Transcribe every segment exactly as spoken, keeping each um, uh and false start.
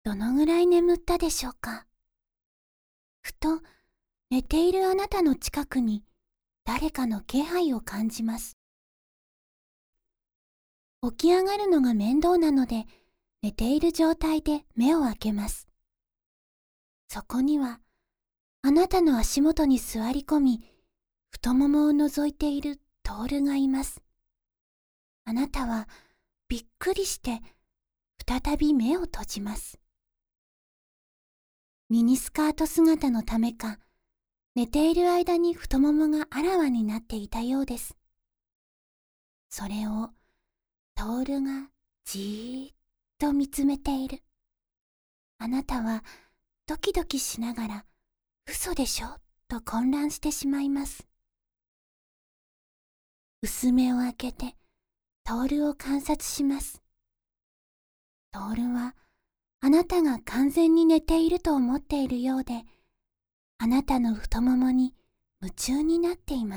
どのぐらい眠ったでしょうか。ふと寝ているあなたの近くに誰かの気配を感じます。起き上がるのが面倒なので、寝ている状態で目を開けます。そこにはあなたの足元に座り込み、太ももを覗いているトールがいます。あなたはびっくりして再び目を閉じます。ミニスカート姿のためか、寝ている間に太ももがあらわになっていたようです。それをトールがじーっと見つめている。あなたはドキドキしながら、嘘でしょと混乱してしまいます。薄目を開けてトールを観察します。トールはあなたが完全に寝ていると思っているようで、あなたの太ももに夢中になっています。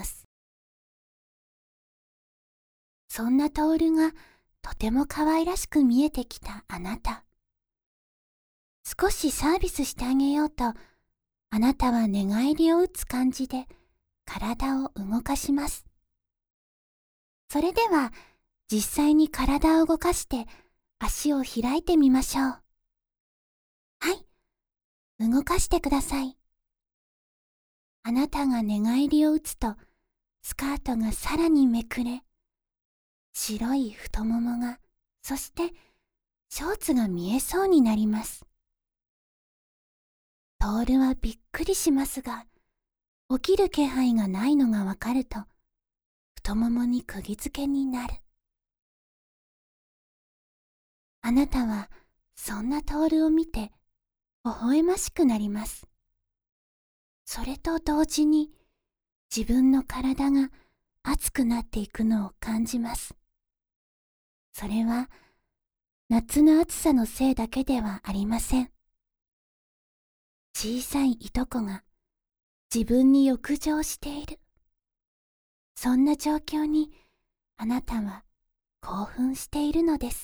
そんなトールがとても可愛らしく見えてきたあなた。少しサービスしてあげようと、あなたは寝返りを打つ感じで体を動かします。それでは実際に体を動かして足を開いてみましょう。はい、動かしてください。あなたが寝返りを打つと、スカートがさらにめくれ、白い太ももが、そしてショーツが見えそうになります。トールはびっくりしますが、起きる気配がないのがわかると、太ももに釘付けになる。あなたはそんなトールを見て、微笑ましくなります。それと同時に、自分の体が熱くなっていくのを感じます。それは、夏の暑さのせいだけではありません。小さいいとこが自分に浴場している。そんな状況にあなたは興奮しているのです。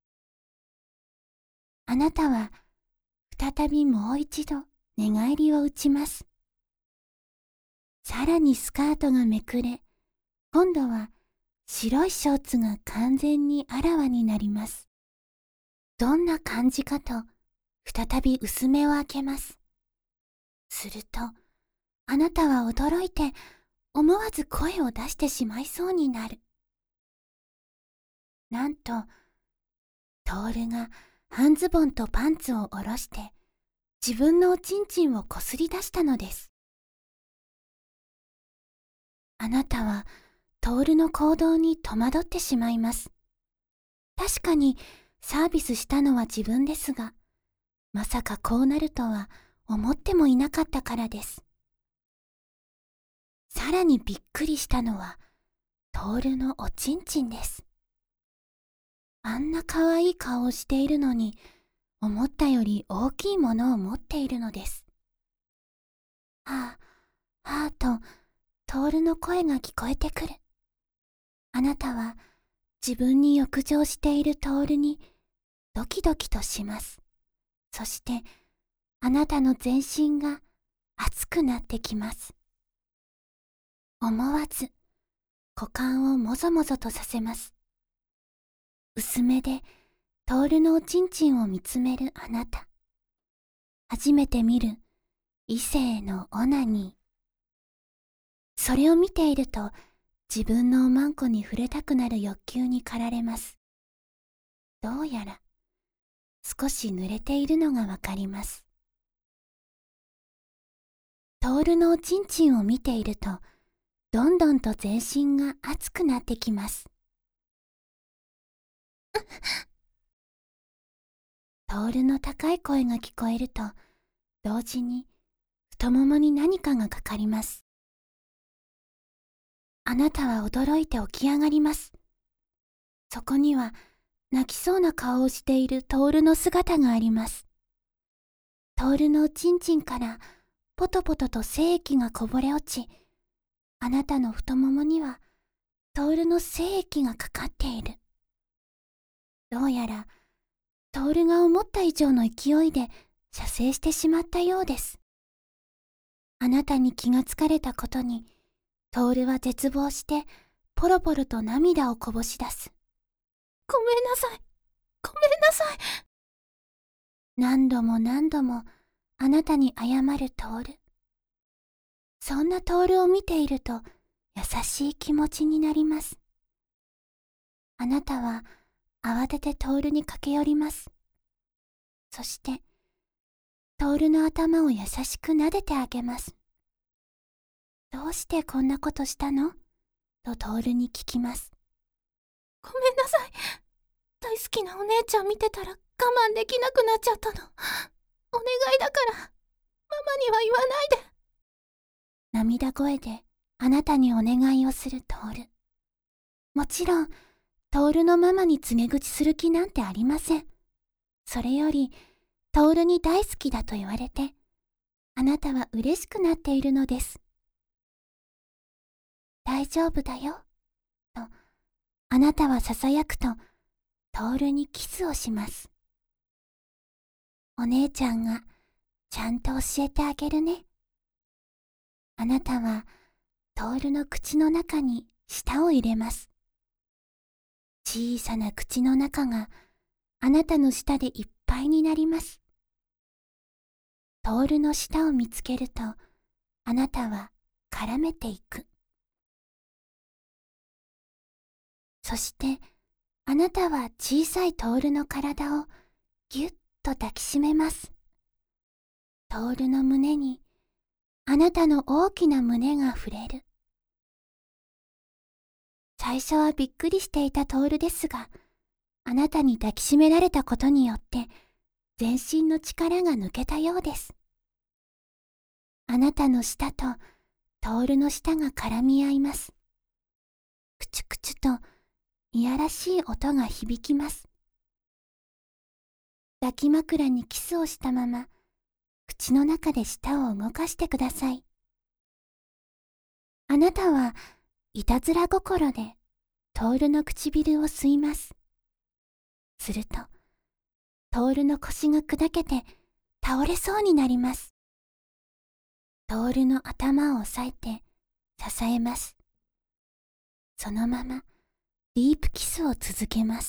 あなたは再びもう一度寝返りを打ちます。さらにスカートがめくれ、今度は白いショーツが完全にあらわになります。どんな感じかと再び薄目を開けます。すると、あなたは驚いて思わず声を出してしまいそうになる。なんと、トールが半ズボンとパンツを下ろして自分のおちんちんをこすり出したのです。あなたはトールの行動に戸惑ってしまいます。確かにサービスしたのは自分ですが、まさかこうなるとは思ってもいなかったからです。さらにびっくりしたのはトールのおちんちんです。あんな可愛い顔をしているのに、思ったより大きいものを持っているのです。はあ、はあと、トールの声が聞こえてくる。あなたは自分に浴場しているトールにドキドキとします。そして、あなたの全身が熱くなってきます。思わず股間をもぞもぞとさせます。薄めでトールのおちんちんを見つめるあなた。初めて見る異性のオナニー。それを見ていると自分のおまんこに触れたくなる欲求に駆られます。どうやら少し濡れているのがわかります。トールのおちんちんを見ているとどんどんと全身が熱くなってきます。トールの高い声が聞こえると同時に太ももに何かがかかります。あなたは驚いて起き上がります。そこには泣きそうな顔をしているトールの姿があります。トールのおちんちんからポトポトと精液がこぼれ落ち、あなたの太ももにはトールの精液がかかっている。どうやら徹が思った以上の勢いで射精してしまったようです。あなたに気がつかれたことに、徹は絶望して、ポロポロと涙をこぼし出す。ごめんなさい。ごめんなさい。何度も何度もあなたに謝る徹。そんな徹を見ていると優しい気持ちになります。あなたは慌てて徹に駆け寄ります。そして、徹の頭を優しく撫でてあげます。どうしてこんなことしたのと徹に聞きます。ごめんなさい。大好きなお姉ちゃん見てたら我慢できなくなっちゃったの。お願いだから、ママには言わないで。涙声であなたにお願いをする徹。もちろん、徹のママに告げ口する気なんてありません。それより、徹に大好きだと言われて、あなたは嬉しくなっているのです。大丈夫だよ、と、あなたは囁くと、徹にキスをします。お姉ちゃんがちゃんと教えてあげるね。あなたは徹の口の中に舌を入れます。小さな口の中があなたの舌でいっぱいになります。徹の舌を見つけると、あなたは絡めていく。そして、あなたは小さい徹の体をぎゅっと抱きしめます。徹の胸に、あなたの大きな胸が触れる。最初はびっくりしていた徹ですが、あなたに抱きしめられたことによって、全身の力が抜けたようです。あなたの舌と徹の舌が絡み合います。くちゅくちゅといやらしい音が響きます。抱き枕にキスをしたまま、口の中で舌を動かしてください。あなたはいたずら心で徹の唇を吸います。すると、徹の腰が砕けて倒れそうになります。徹の頭を押さえて支えます。そのままディープキスを続けます。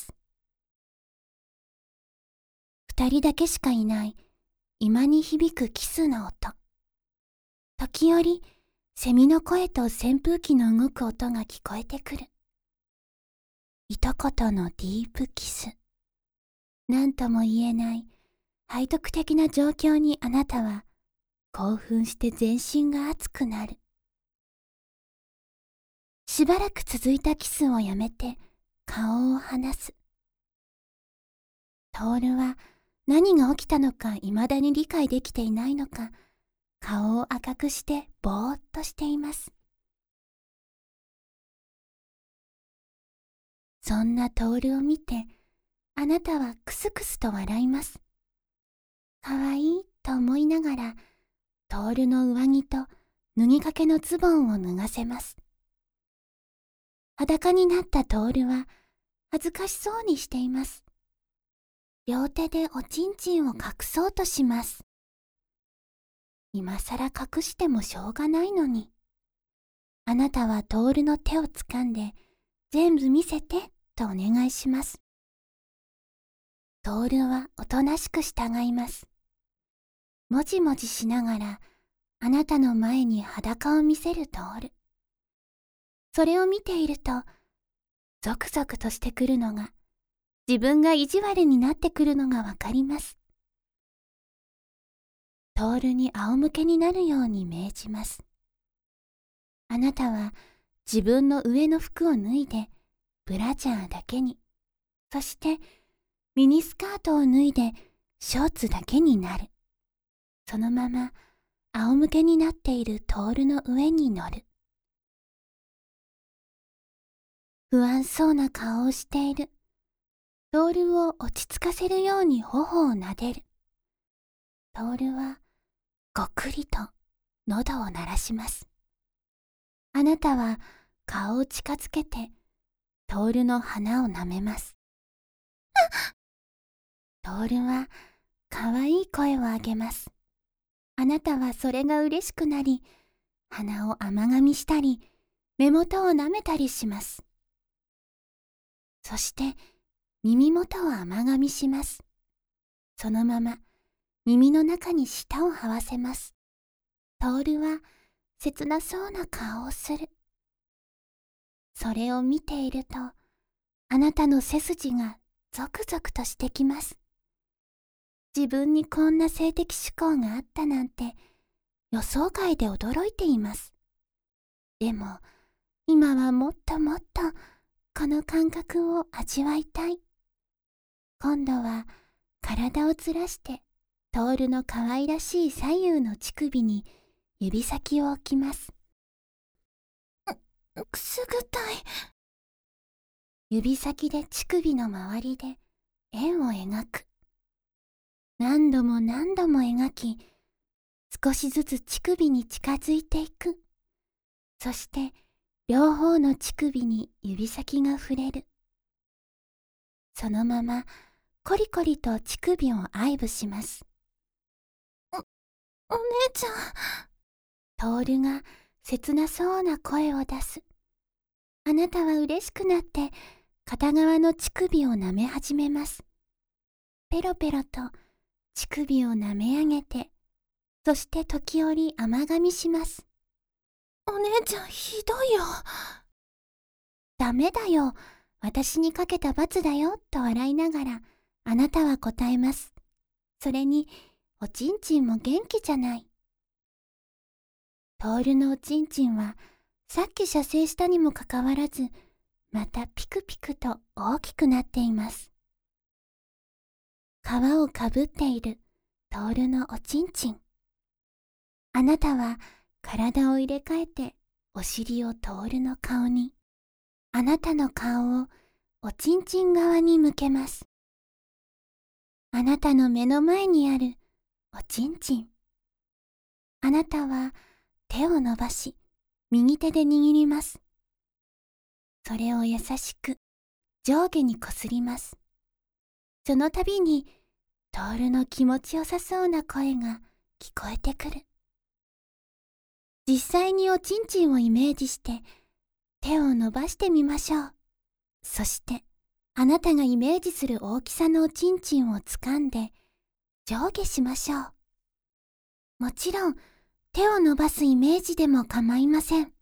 二人だけしかいない居間に響くキスの音。時折、セミの声と扇風機の動く音が聞こえてくる。いとことのディープキス。何とも言えない背徳的な状況にあなたは興奮して全身が熱くなる。しばらく続いたキスをやめて顔を離す。徹は何が起きたのか未だに理解できていないのか、顔を赤くしてぼーっとしています。そんな徹を見て、あなたはクスクスと笑います。かわいいと思いながら、徹の上着と脱ぎかけのズボンを脱がせます。裸になった徹は恥ずかしそうにしています。両手でおちんちんを隠そうとします。今さら隠してもしょうがないのに。あなたは徹の手をつかんで、全部見せてとお願いします。徹はおとなしく従います。もじもじしながら、あなたの前に裸を見せる徹。それを見ていると、ゾクゾクとしてくるのが、自分が意地悪になってくるのがわかります。徹に仰向けになるように命じます。あなたは自分の上の服を脱いで、ブラジャーだけに、そしてミニスカートを脱いでショーツだけになる。そのまま仰向けになっている徹の上に乗る。不安そうな顔をしている。徹を落ち着かせるように頬を撫でる。徹はごくりと喉を鳴らします。あなたは顔を近づけて徹の鼻を舐めます。 トールはかわいい声を上げます。あなたはそれが嬉しくなり、鼻を甘噛みしたり、目元を舐めたりします。そして耳元を甘噛みします。そのまま耳の中に舌を這わせます。トールは切なそうな顔をする。それを見ていると、あなたの背筋がゾクゾクとしてきます。自分にこんな性的思考があったなんて予想外で驚いています。でも今はもっともっとこの感覚を味わいたい。今度は体をずらしてトールの可愛らしい左右の乳首に指先を置きます。くすぐったい。指先で乳首の周りで円を描く。何度も何度も描き、少しずつ乳首に近づいていく。そして両方の乳首に指先が触れる。そのままコリコリと乳首を愛撫します。お、お姉ちゃん。トールが切なそうな声を出す。あなたは嬉しくなって片側の乳首を舐め始めます。ペロペロと乳首を舐め上げて、そして時折甘噛みします。お姉ちゃんひどいよ。ダメだよ。私にかけた罰だよ、と笑いながらあなたは答えます。それにおちんちんも元気じゃない。トールのおちんちんはさっき射精したにもかかわらず、またピクピクと大きくなっています。皮をかぶっているトールのおちんちん。あなたは体を入れ替えてお尻をトールの顔に、あなたの顔をおちんちん側に向けます。あなたの目の前にあるおちんちん。あなたは手を伸ばし、右手で握ります。それを優しく上下にこすります。その度にトールの気持ちよさそうな声が聞こえてくる。実際におちんちんをイメージして手を伸ばしてみましょう。そしてあなたがイメージする大きさのおちんちんを掴んで上下しましょう。もちろん手を伸ばすイメージでも構いません。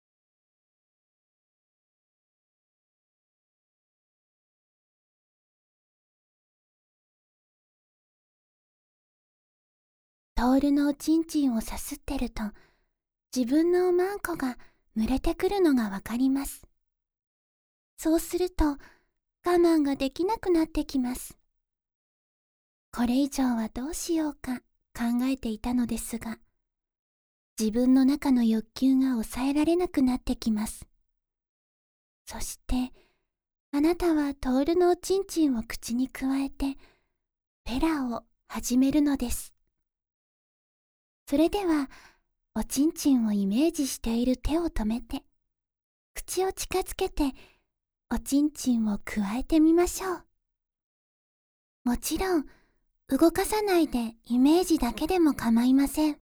トールのおちんちんをさすってると、自分のおまんこが濡れてくるのがわかります。そうすると我慢ができなくなってきます。これ以上はどうしようか考えていたのですが、自分の中の欲求が抑えられなくなってきます。そしてあなたはトールのおちんちんを口にくわえてフェラを始めるのです。それではおちんちんをイメージしている手を止めて、口を近づけておちんちんをくわえてみましょう。もちろん動かさないでイメージだけでも構いません。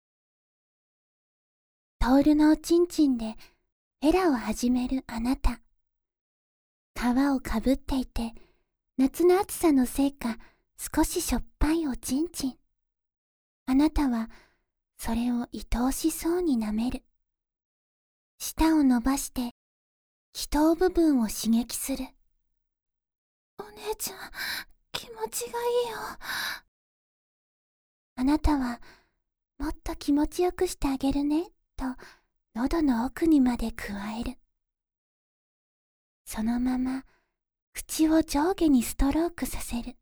トールのおちんちんでフェラを始めるあなた。皮をかぶっていて、夏の暑さのせいか少ししょっぱいおちんちん。あなたはそれを愛おしそうに舐める。舌を伸ばして気頭部分を刺激する。お姉ちゃん、気持ちがいいよ。あなたはもっと気持ちよくしてあげるね、と喉の奥にまで加える。そのまま口を上下にストロークさせる。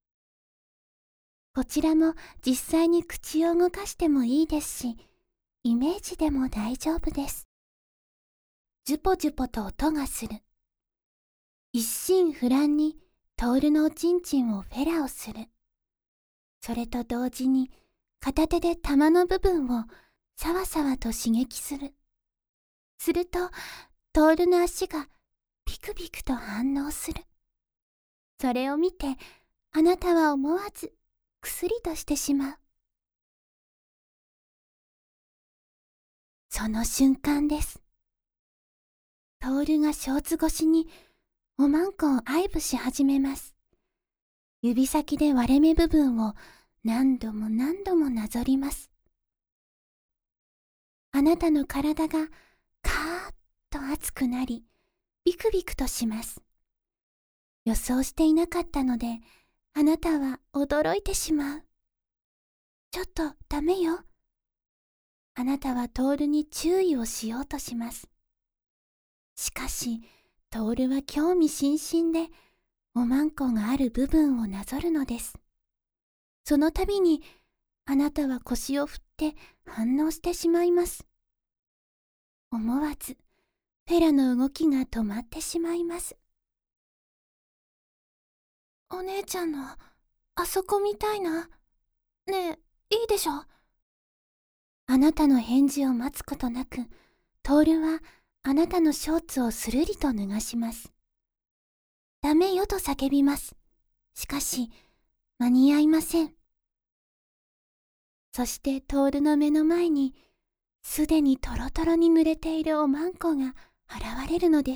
こちらも実際に口を動かしてもいいですし、イメージでも大丈夫です。ジュポジュポと音がする。一心不乱にトールのおちんちんをフェラをする。それと同時に片手で玉の部分をさわさわと刺激する。するとトールの足がピクピクと反応する。それを見てあなたは思わずくすりとしてしまう。その瞬間です。トールがショーツ越しにおまんこを愛撫し始めます。指先で割れ目部分を何度も何度もなぞります。あなたの体がカーッと熱くなり、ビクビクとします。予想していなかったので、あなたは驚いてしまう。ちょっとダメよ。あなたはトールに注意をしようとします。しかし、トールは興味津々で、おまんこがある部分をなぞるのです。その度に、あなたは腰を振って反応してしまいます。思わず、フェラの動きが止まってしまいます。お姉ちゃんの、あそこ見たいな。ねえ、いいでしょ？あなたの返事を待つことなく、トールはあなたのショーツをするりと脱がします。ダメよと叫びます。しかし、間に合いません。そしてトールの目の前に、すでにトロトロに濡れているおまんこが現れるのです。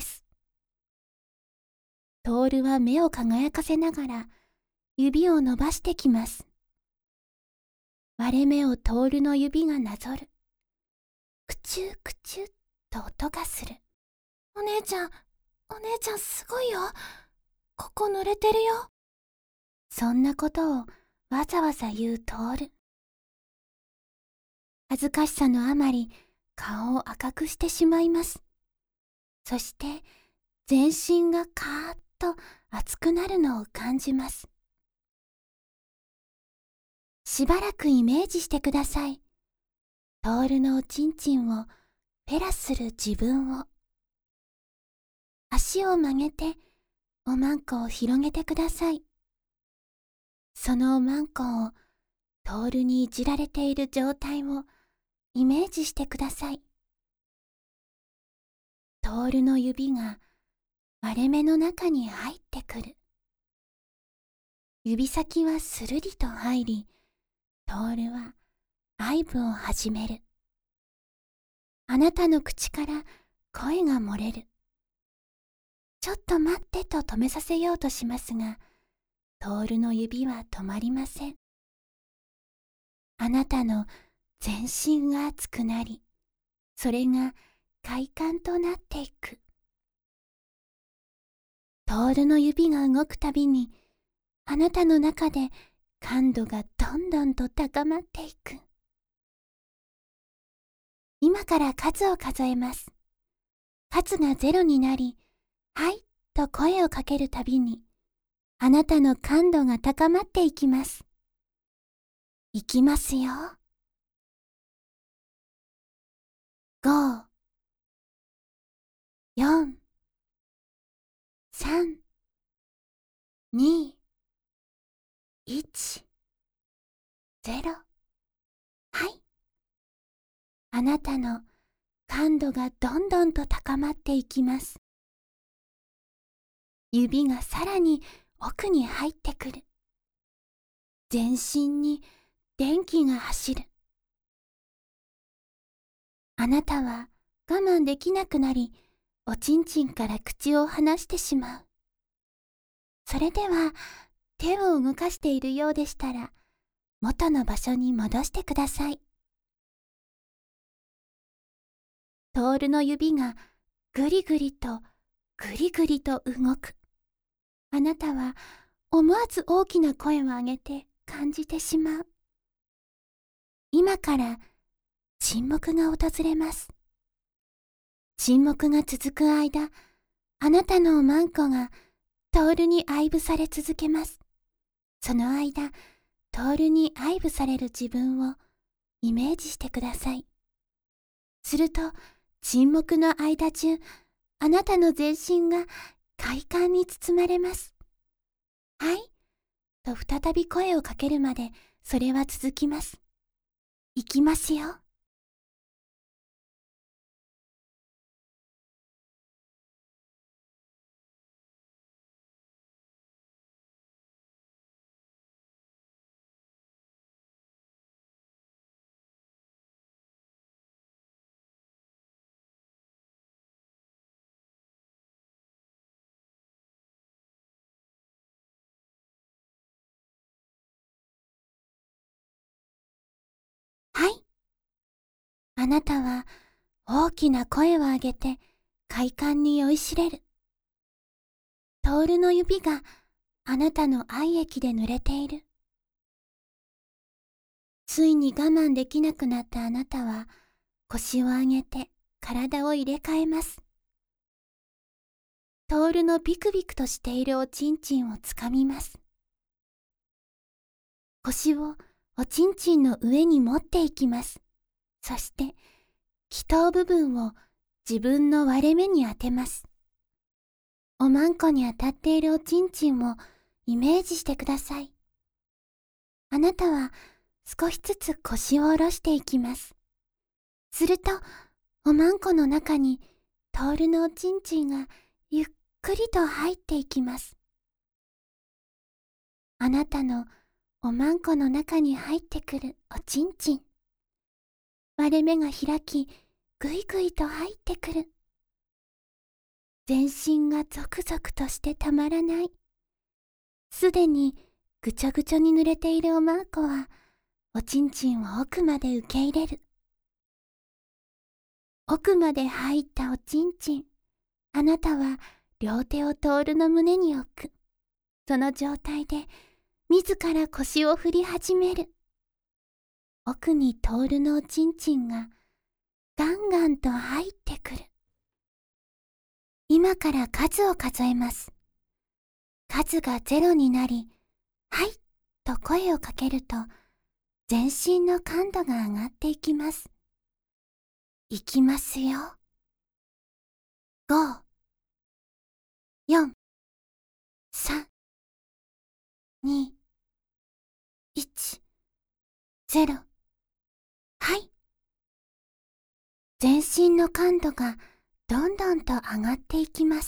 トールは目を輝かせながら、指を伸ばしてきます。割れ目をトールの指がなぞる。くちゅくちゅと音がする。お姉ちゃん、お姉ちゃんすごいよ。ここ濡れてるよ。そんなことをわざわざ言うトール。恥ずかしさのあまり顔を赤くしてしまいます。そして全身がカーッと熱くなるのを感じます。しばらくイメージしてください。トールのおちんちんをペラする自分を。足を曲げておまんこを広げてください。そのおまんこをトールにいじられている状態をイメージしてください。トールの指が割れ目の中に入ってくる。指先はするりと入り、トールは愛撫を始める。あなたの口から声が漏れる。ちょっと待ってと止めさせようとしますが、トールの指は止まりません。あなたの全身が熱くなり、それが快感となっていく。トールの指が動くたびに、あなたの中で感度がどんどんと高まっていく。今から数を数えます。数がゼロになり、はいと声をかけるたびに、あなたの感度が高まっていきます。いきますよ。ご、よん、さん、に、いち、ゼロ。はい。あなたの感度がどんどんと高まっていきます。指がさらに奥に入ってくる。全身に電気が走る。あなたは我慢できなくなり、おちんちんから口を離してしまう。それでは手を動かしているようでしたら、元の場所に戻してください。トールの指がぐりぐりとぐりぐりと動く。あなたは思わず大きな声を上げて感じてしまう。今から沈黙が訪れます。沈黙が続く間、あなたのおまんこがトールに愛撫され続けます。その間、トールに愛撫される自分をイメージしてください。すると、沈黙の間中、あなたの全身が快感に包まれます。はい、と再び声をかけるまで、それは続きます。いきますよ。 あなたは大きな声を上げて快感に酔いしれる。トールの指があなたの愛液で濡れている。ついに我慢できなくなったあなたは腰を上げて体を入れ替えます。トールのビクビクとしているおちんちんをつかみます。腰をおちんちんの上に持っていきます。そして気筒部分を自分の割れ目に当てます。おまんこに当たっているおちんちんをイメージしてください。あなたは少しずつ腰を下ろしていきます。すると、おまんこの中にトールのおちんちんがゆっくりと入っていきます。あなたのおまんこの中に入ってくるおちんちん。割れ目が開き、ぐいぐいと入ってくる。全身がゾクゾクとしてたまらない。すでにぐちょぐちょに濡れているおまんこは、おちんちんを奥まで受け入れる。奥まで入ったおちんちん。あなたは両手をトールの胸に置く。その状態で、自ら腰を振り始める。奥にトールのおちんちんが、ガンガンと入ってくる。今から数を数えます。数がゼロになり、はいと声をかけると、全身の感度が上がっていきます。いきますよ。ご、よん、さん、に、いち、ゼロ。はい。全身の感度がどんどんと上がっていきます。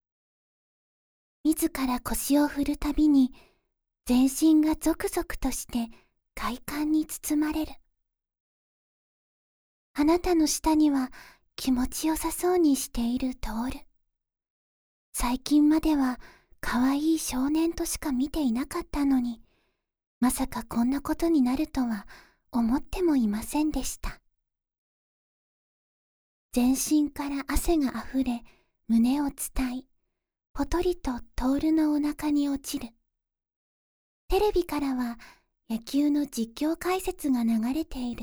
自ら腰を振るたびに、全身がゾクゾクとして快感に包まれる。あなたの下には気持ちよさそうにしているトール。最近までは可愛い少年としか見ていなかったのに、まさかこんなことになるとは思ってもいませんでした。全身から汗があふれ、胸を伝い、ぽとりとトールのお腹に落ちる。テレビからは野球の実況解説が流れている。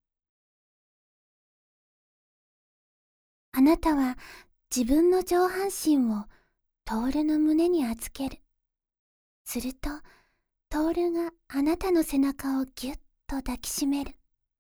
あなたは自分の上半身をトールの胸に預ける。すると、トールがあなたの背中をぎゅっと抱きしめる。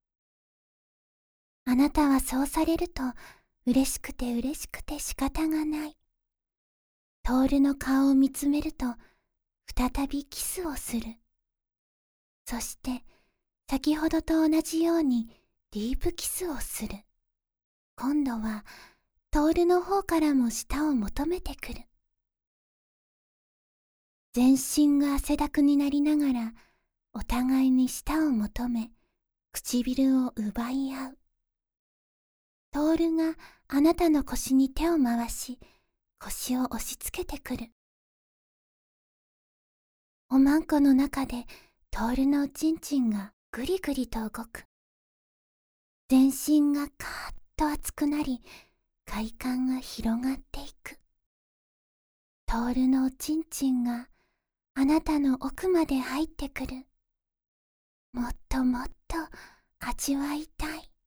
あなたはそうされると、嬉しくて嬉しくて仕方がない。トールの顔を見つめると、再びキスをする。そして、先ほどと同じようにディープキスをする。今度は、トールの方からも舌を求めてくる。全身が汗だくになりながら、お互いに舌を求め、唇を奪い合う。トールがあなたの腰に手を回し、腰を押し付けてくる。おまんこの中でトールのおちんちんがぐりぐりと動く。全身がカーッと熱くなり、快感が広がっていく。トールのおちんちんがあなたの奥まで入ってくる。もっともっと味わいたい。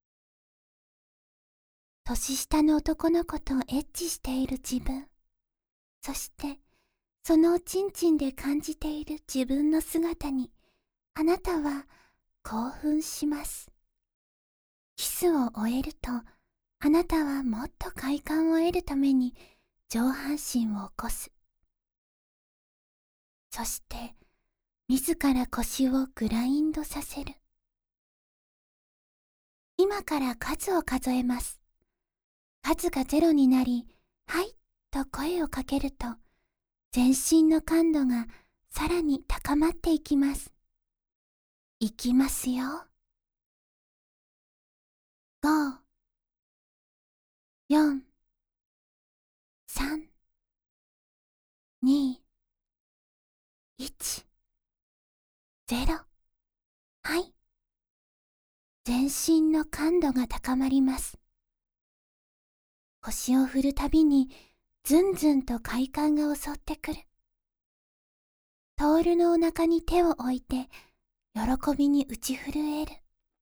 年下の男の子とエッチしている自分。そして、そのおちんちんで感じている自分の姿に、あなたは興奮します。キスを終えると、あなたはもっと快感を得るために上半身を起こす。そして、自ら腰をグラインドさせる。今から数を数えます。数がゼロになり、はいと声をかけると、全身の感度がさらに高まっていきます。いきますよ。ご、よん、さん、に、いち、ゼロ。はい。 全身の感度が高まります。腰を振るたびにずんずんと快感が襲ってくる。トールのお腹に手を置いて喜びに打ち震える。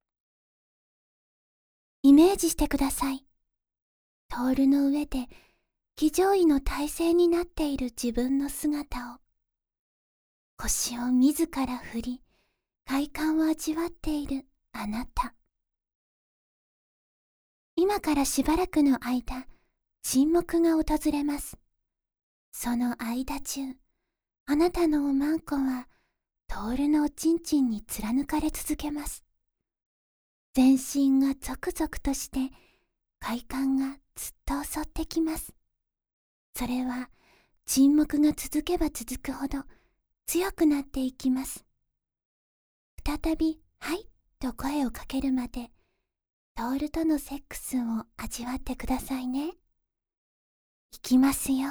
イメージしてください。トールの上で騎乗位の体勢になっている自分の姿を、腰を自ら振り快感を味わっているあなた。今からしばらくの間、沈黙が訪れます。その間中、あなたのおまんこはトールのおちんちんに貫かれ続けます。全身がゾクゾクとして快感がずっと襲ってきます。それは沈黙が続けば続くほど強くなっていきます。再び「はい」と声をかけるまでトールとのセックスを味わってくださいね。いきますよ。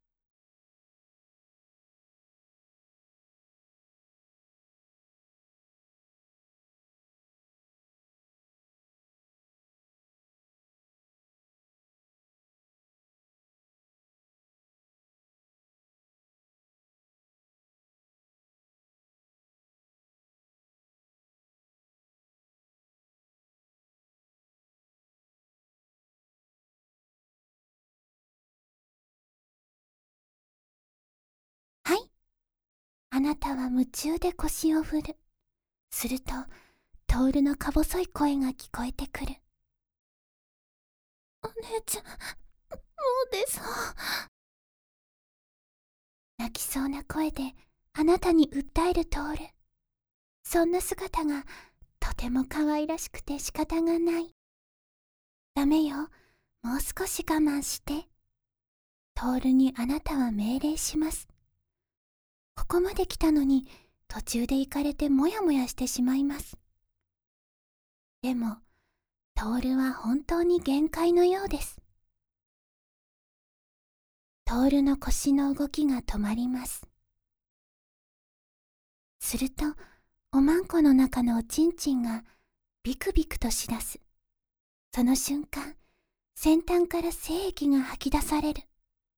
はい。あなたは夢中で腰を振る。すると、トールのか細い声が聞こえてくる。お姉ちゃん、もう出そう。泣きそうな声であなたに訴えるトール。そんな姿がとても可愛らしくて仕方がない。ダメよ、もう少し我慢して。トールにあなたは命令します。ここまで来たのに途中で行かれてもやもやしてしまいます。でも、トールは本当に限界のようです。トールの腰の動きが止まります。すると、おまんこの中のおちんちんがビクビクとしだす。その瞬間、先端から精液が吐き出される。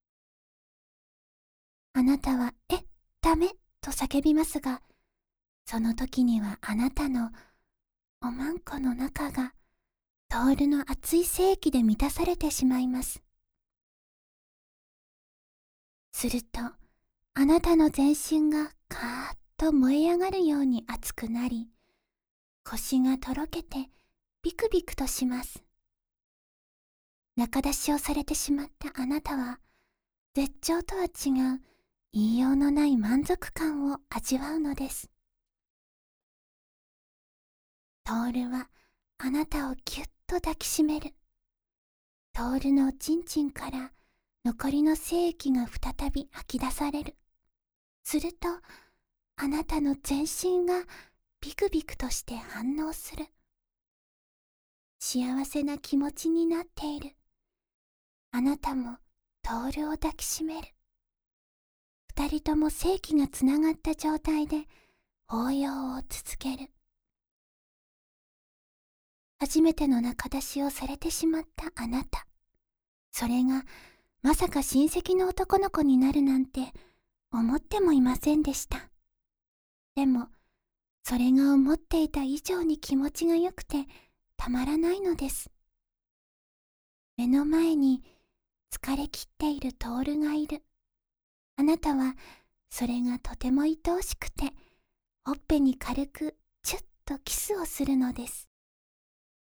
あなたは、え、ダメと叫びますが、その時にはあなたのおまんこの中がトールの熱い精液で満たされてしまいます。すると、あなたの全身がカーッと燃え上がるように熱くなり、腰がとろけてビクビクとします。中出しをされてしまったあなたは、絶頂とは違う言いようのない満足感を味わうのです。トールはあなたをぎゅっと抱きしめる。トールのおちんちんから残りの精液が再び吐き出される。すると、あなたの全身がビクビクとして反応する。幸せな気持ちになっている。あなたもトールを抱きしめる。二人とも精気がつながった状態で抱擁を続ける。初めての中出しをされてしまったあなた。それがまさか親戚の男の子になるなんて思ってもいませんでした。でも、それが思っていた以上に気持ちが良くてたまらないのです。目の前に疲れ切っているトールがいる。あなたはそれがとても愛おしくて、ほっぺに軽くチュッとキスをするのです。